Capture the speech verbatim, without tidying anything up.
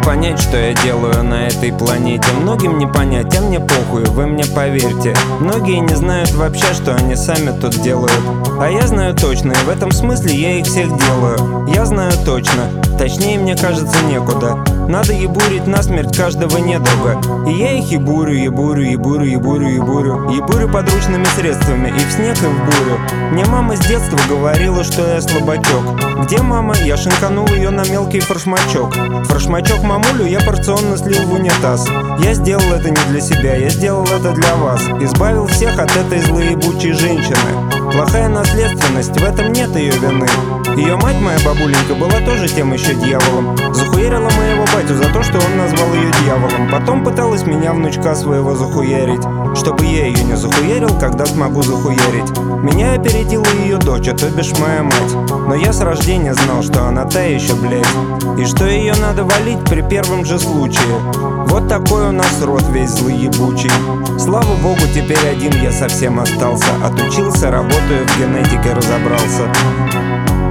понять, что я делаю на этой планете. Многим не понять, а мне похуй, вы мне поверьте. Многие не знают вообще, что они сами тут делают. А я знаю точно, и в этом смысле я их всех делаю. Я знаю точно, точнее мне кажется некуда. Надо ебурить насмерть каждого недруга. И я их ебурю, ебурю, ебурю, ебурю, ебурю Ебурю подручными средствами, и в снег, и в бурю. Мне мама с детства говорила, что я слабачок. Где мама? Я шинканул ее на мелкий форшмачок. Форшмачок мамулю я порционно слил в унитаз. Я сделал это не для себя, я сделал это для вас. Избавил всех от этой злоебучей женщины. Плохая наследственность, в этом нет ее вины. Ее мать, моя бабуленька, была тоже тем еще дьяволом. Захуярила моего батю за то, что он назвал ее дьяволом. Потом пыталась меня, внучка своего, захуярить, чтобы я ее не захуярил, когда смогу захуярить. Меня опередила ее дочь, а то бишь моя мать. Но я с рождения знал, что она та еще, блядь, и что ее надо валить при первом же случае. Вот такой у нас род весь злоебучий. Слава богу, теперь один я совсем остался. Отучился, работаю, в генетике разобрался.